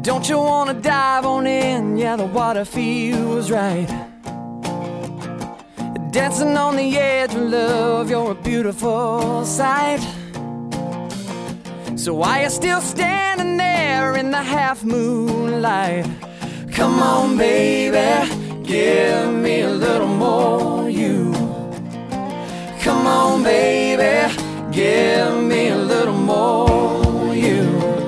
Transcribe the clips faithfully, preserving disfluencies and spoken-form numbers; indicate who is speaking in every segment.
Speaker 1: Don't you wanna dive on in? Yeah, the water feels right. Dancing on the edge of love, you're a beautiful sight. So why you still standing there in the half moonlight? Come on, baby, give me a little more you. Come on, baby, give me a little more you.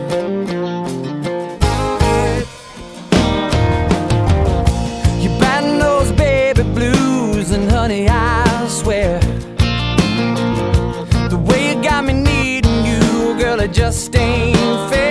Speaker 1: You're batting those baby blues, and honey, I swear, the way you got me needing you, girl, it just ain't fair.